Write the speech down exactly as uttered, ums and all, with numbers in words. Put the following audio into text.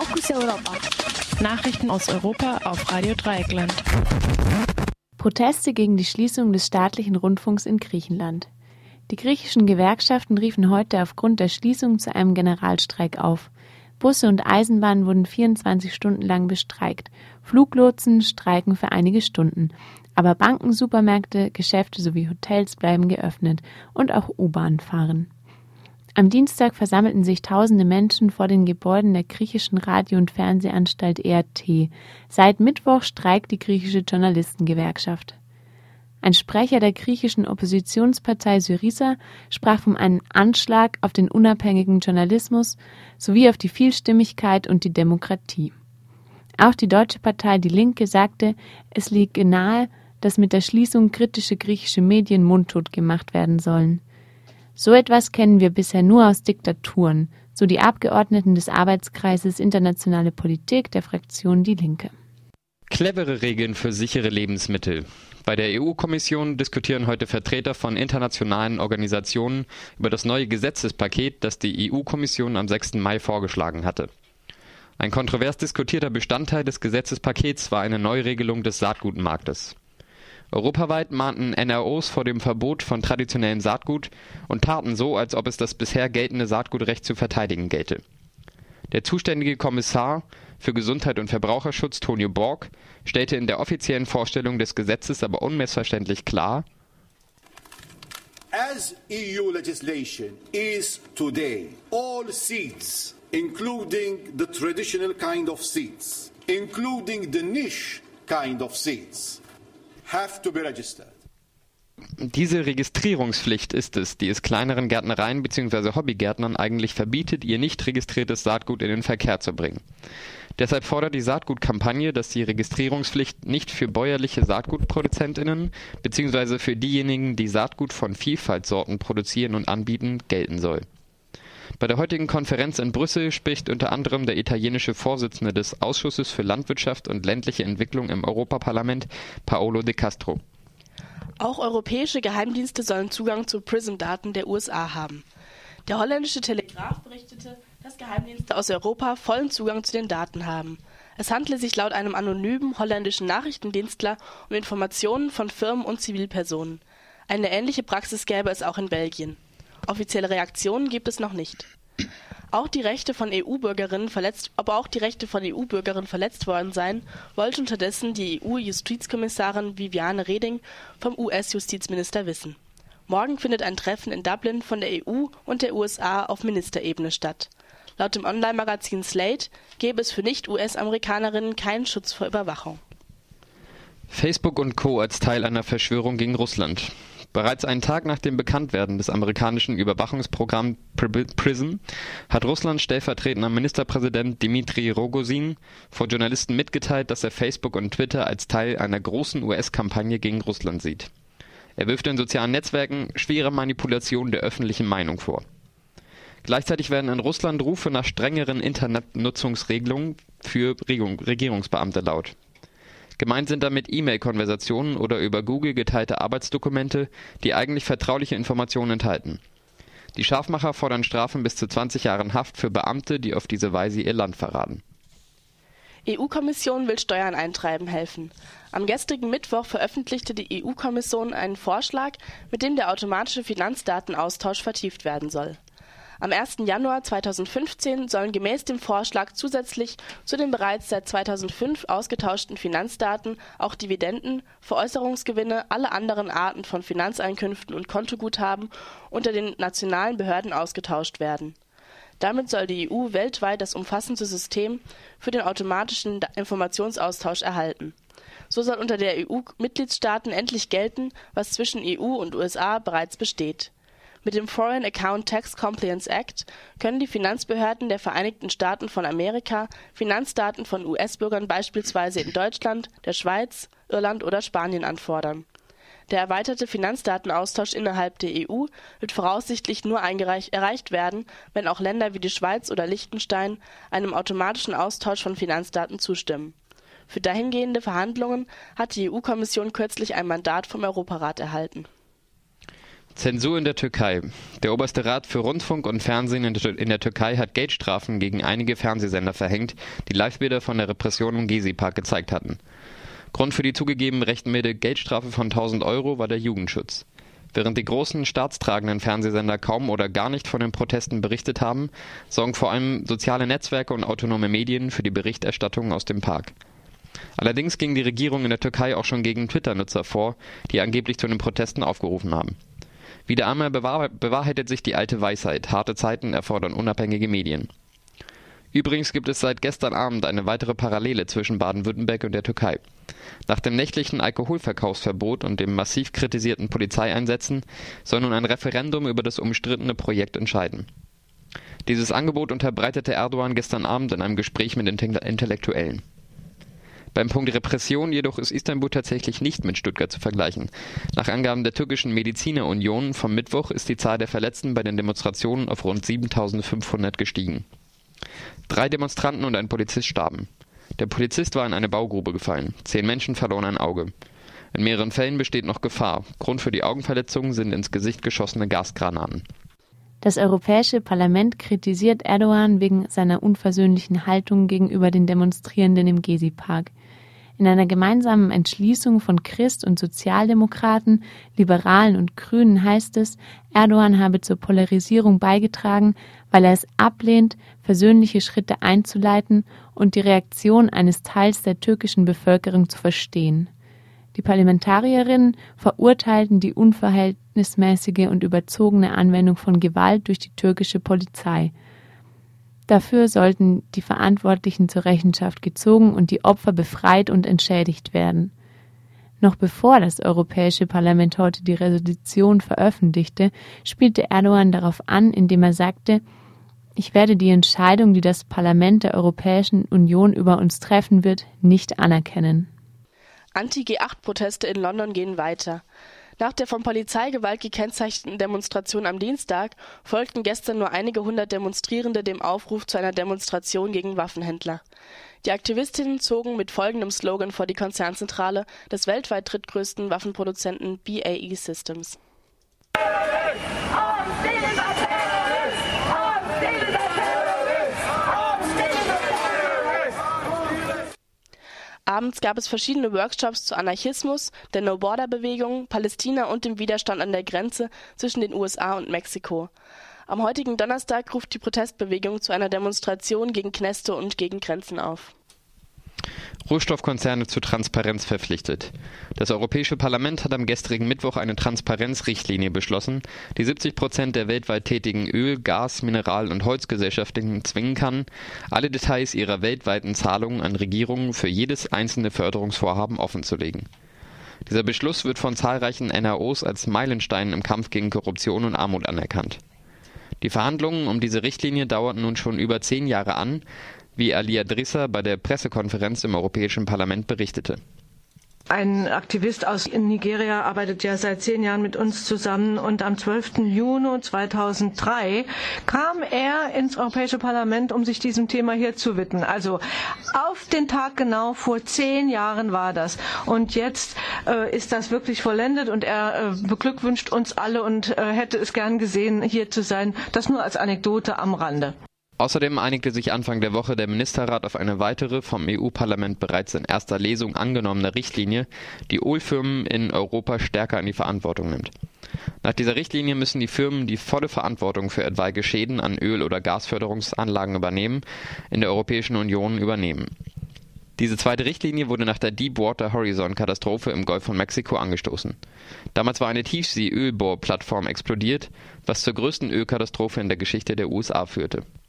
Fokus Europa. Nachrichten aus Europa auf Radio Dreieckland. Proteste gegen die Schließung des staatlichen Rundfunks in Griechenland. Die griechischen Gewerkschaften riefen heute aufgrund der Schließung zu einem Generalstreik auf. Busse und Eisenbahnen wurden vierundzwanzig Stunden lang bestreikt. Fluglotsen streiken für einige Stunden. Aber Banken, Supermärkte, Geschäfte sowie Hotels bleiben geöffnet und auch U-Bahnen fahren. Am Dienstag versammelten sich tausende Menschen vor den Gebäuden der griechischen Radio- und Fernsehanstalt E R T. Seit Mittwoch streikt die griechische Journalistengewerkschaft. Ein Sprecher der griechischen Oppositionspartei Syriza sprach von einem Anschlag auf den unabhängigen Journalismus sowie auf die Vielstimmigkeit und die Demokratie. Auch die deutsche Partei Die Linke sagte, es liege nahe, dass mit der Schließung kritische griechische Medien mundtot gemacht werden sollen. So etwas kennen wir bisher nur aus Diktaturen, so die Abgeordneten des Arbeitskreises Internationale Politik der Fraktion Die Linke. Clevere Regeln für sichere Lebensmittel. Bei der E U-Kommission diskutieren heute Vertreter von internationalen Organisationen über das neue Gesetzespaket, das die E U-Kommission am sechsten Mai vorgeschlagen hatte. Ein kontrovers diskutierter Bestandteil des Gesetzespakets war eine Neuregelung des Saatgutmarktes. Europaweit mahnten N R Os vor dem Verbot von traditionellem Saatgut und taten so, als ob es das bisher geltende Saatgutrecht zu verteidigen gelte. Der zuständige Kommissar für Gesundheit und Verbraucherschutz, Tonio Borg, stellte in der offiziellen Vorstellung des Gesetzes aber unmissverständlich klar: As E U legislation is today, all seeds, including the traditional kind of seeds, including the niche kind of seeds, have to be registered. Diese Registrierungspflicht ist es, die es kleineren Gärtnereien bzw. Hobbygärtnern eigentlich verbietet, ihr nicht registriertes Saatgut in den Verkehr zu bringen. Deshalb fordert die Saatgutkampagne, dass die Registrierungspflicht nicht für bäuerliche SaatgutproduzentInnen bzw. für diejenigen, die Saatgut von Vielfaltsorten produzieren und anbieten, gelten soll. Bei der heutigen Konferenz in Brüssel spricht unter anderem der italienische Vorsitzende des Ausschusses für Landwirtschaft und ländliche Entwicklung im Europaparlament, Paolo De Castro. Auch europäische Geheimdienste sollen Zugang zu PRISM-Daten der U S A haben. Der holländische Telegraph berichtete, dass Geheimdienste aus Europa vollen Zugang zu den Daten haben. Es handle sich laut einem anonymen holländischen Nachrichtendienstler um Informationen von Firmen und Zivilpersonen. Eine ähnliche Praxis gäbe es auch in Belgien. Offizielle Reaktionen gibt es noch nicht. Auch die Rechte von E U-Bürgerinnen verletzt, ob auch die Rechte von E U-Bürgerinnen verletzt worden seien, wollte unterdessen die E U-Justizkommissarin Viviane Reding vom U S-Justizminister wissen. Morgen findet ein Treffen in Dublin von der E U und der U S A auf Ministerebene statt. Laut dem Online-Magazin Slate gäbe es für Nicht-U S-Amerikanerinnen keinen Schutz vor Überwachung. Facebook und Co. als Teil einer Verschwörung gegen Russland. Bereits einen Tag nach dem Bekanntwerden des amerikanischen Überwachungsprogramms PRISM hat Russlands stellvertretender Ministerpräsident Dmitri Rogozin vor Journalisten mitgeteilt, dass er Facebook und Twitter als Teil einer großen U S-Kampagne gegen Russland sieht. Er wirft den sozialen Netzwerken schwere Manipulation der öffentlichen Meinung vor. Gleichzeitig werden in Russland Rufe nach strengeren Internetnutzungsregelungen für Regierungsbeamte laut. Gemeint sind damit E-Mail-Konversationen oder über Google geteilte Arbeitsdokumente, die eigentlich vertrauliche Informationen enthalten. Die Scharfmacher fordern Strafen bis zu zwanzig Jahren Haft für Beamte, die auf diese Weise ihr Land verraten. E U-Kommission will Steuern eintreiben helfen. Am gestrigen Mittwoch veröffentlichte die E U-Kommission einen Vorschlag, mit dem der automatische Finanzdatenaustausch vertieft werden soll. Am ersten Januar zweitausendfünfzehn sollen gemäß dem Vorschlag zusätzlich zu den bereits seit zweitausendfünf ausgetauschten Finanzdaten auch Dividenden, Veräußerungsgewinne, alle anderen Arten von Finanzeinkünften und Kontoguthaben unter den nationalen Behörden ausgetauscht werden. Damit soll die E U weltweit das umfassende System für den automatischen Informationsaustausch erhalten. So soll unter der E U-Mitgliedstaaten endlich gelten, was zwischen E U und U S A bereits besteht. Mit dem Foreign Account Tax Compliance Act können die Finanzbehörden der Vereinigten Staaten von Amerika Finanzdaten von U S-Bürgern beispielsweise in Deutschland, der Schweiz, Irland oder Spanien anfordern. Der erweiterte Finanzdatenaustausch innerhalb der E U wird voraussichtlich nur erreicht werden, wenn auch Länder wie die Schweiz oder Liechtenstein einem automatischen Austausch von Finanzdaten zustimmen. Für dahingehende Verhandlungen hat die E U-Kommission kürzlich ein Mandat vom Europarat erhalten. Zensur in der Türkei. Der oberste Rat für Rundfunk und Fernsehen in der Türkei hat Geldstrafen gegen einige Fernsehsender verhängt, die Livebilder von der Repression im Gezi-Park gezeigt hatten. Grund für die zugegeben rechtmäßige Geldstrafe von tausend Euro war der Jugendschutz. Während die großen staatstragenden Fernsehsender kaum oder gar nicht von den Protesten berichtet haben, sorgen vor allem soziale Netzwerke und autonome Medien für die Berichterstattung aus dem Park. Allerdings ging die Regierung in der Türkei auch schon gegen Twitter-Nutzer vor, die angeblich zu den Protesten aufgerufen haben. Wieder einmal bewahr- bewahrheitet sich die alte Weisheit: Harte Zeiten erfordern unabhängige Medien. Übrigens gibt es seit gestern Abend eine weitere Parallele zwischen Baden-Württemberg und der Türkei. Nach dem nächtlichen Alkoholverkaufsverbot und dem massiv kritisierten Polizeieinsätzen soll nun ein Referendum über das umstrittene Projekt entscheiden. Dieses Angebot unterbreitete Erdogan gestern Abend in einem Gespräch mit Intellektuellen. Beim Punkt Repression jedoch ist Istanbul tatsächlich nicht mit Stuttgart zu vergleichen. Nach Angaben der türkischen Medizinerunion vom Mittwoch ist die Zahl der Verletzten bei den Demonstrationen auf rund siebentausendfünfhundert gestiegen. Drei Demonstranten und ein Polizist starben. Der Polizist war in eine Baugrube gefallen. Zehn Menschen verloren ein Auge. In mehreren Fällen besteht noch Gefahr. Grund für die Augenverletzungen sind ins Gesicht geschossene Gasgranaten. Das Europäische Parlament kritisiert Erdogan wegen seiner unversöhnlichen Haltung gegenüber den Demonstrierenden im Gezi-Park. In einer gemeinsamen Entschließung von Christ- und Sozialdemokraten, Liberalen und Grünen heißt es, Erdogan habe zur Polarisierung beigetragen, weil er es ablehnt, versöhnliche Schritte einzuleiten und die Reaktion eines Teils der türkischen Bevölkerung zu verstehen. Die Parlamentarierinnen verurteilten die unverhältnismäßige und überzogene Anwendung von Gewalt durch die türkische Polizei. Dafür sollten die Verantwortlichen zur Rechenschaft gezogen und die Opfer befreit und entschädigt werden. Noch bevor das Europäische Parlament heute die Resolution veröffentlichte, spielte Erdogan darauf an, indem er sagte: Ich werde die Entscheidung, die das Parlament der Europäischen Union über uns treffen wird, nicht anerkennen. Anti-G acht Proteste in London gehen weiter. Nach der von Polizeigewalt gekennzeichneten Demonstration am Dienstag folgten gestern nur einige hundert Demonstrierende dem Aufruf zu einer Demonstration gegen Waffenhändler. Die Aktivistinnen zogen mit folgendem Slogan vor die Konzernzentrale des weltweit drittgrößten Waffenproduzenten B A E Systems. Abends gab es verschiedene Workshops zu Anarchismus, der No-Border-Bewegung, Palästina und dem Widerstand an der Grenze zwischen den U S A und Mexiko. Am heutigen Donnerstag ruft die Protestbewegung zu einer Demonstration gegen Kneste und gegen Grenzen auf. Rohstoffkonzerne zu Transparenz verpflichtet. Das Europäische Parlament hat am gestrigen Mittwoch eine Transparenzrichtlinie beschlossen, die siebzig Prozent der weltweit tätigen Öl-, Gas-, Mineral- und Holzgesellschaften zwingen kann, alle Details ihrer weltweiten Zahlungen an Regierungen für jedes einzelne Förderungsvorhaben offenzulegen. Dieser Beschluss wird von zahlreichen N R Os als Meilenstein im Kampf gegen Korruption und Armut anerkannt. Die Verhandlungen um diese Richtlinie dauerten nun schon über zehn Jahre an, wie Ali Adrissa bei der Pressekonferenz im Europäischen Parlament berichtete. Ein Aktivist aus Nigeria arbeitet ja seit zehn Jahren mit uns zusammen und am zwölften Juni zweitausenddrei kam er ins Europäische Parlament, um sich diesem Thema hier zu widmen. Also auf den Tag genau vor zehn Jahren war das. Und jetzt äh, ist das wirklich vollendet und er äh, beglückwünscht uns alle und äh, hätte es gern gesehen, hier zu sein. Das nur als Anekdote am Rande. Außerdem einigte sich Anfang der Woche der Ministerrat auf eine weitere, vom E U-Parlament bereits in erster Lesung angenommene Richtlinie, die Ölfirmen in Europa stärker in die Verantwortung nimmt. Nach dieser Richtlinie müssen die Firmen die volle Verantwortung für etwaige Schäden an Öl- oder Gasförderungsanlagen übernehmen, in der Europäischen Union übernehmen. Diese zweite Richtlinie wurde nach der Deepwater Horizon-Katastrophe im Golf von Mexiko angestoßen. Damals war eine Tiefsee-Ölbohrplattform explodiert, was zur größten Ölkatastrophe in der Geschichte der U S A führte.